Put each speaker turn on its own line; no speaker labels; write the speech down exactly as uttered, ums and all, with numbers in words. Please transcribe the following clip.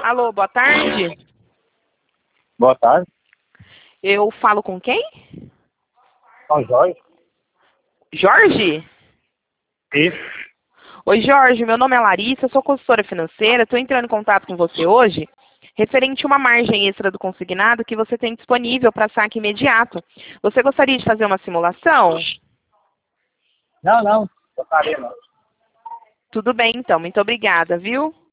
Alô, boa tarde.
Boa tarde.
Eu falo com quem?
São Jorge.
Jorge?
Isso.
Oi, Jorge. Meu nome é Larissa, sou consultora financeira. Estou entrando em contato com você hoje referente a uma margem extra do consignado que você tem disponível para saque imediato. Você gostaria de fazer uma simulação?
Não, não. Gostaria não.
Tudo bem, então. Muito obrigada, viu?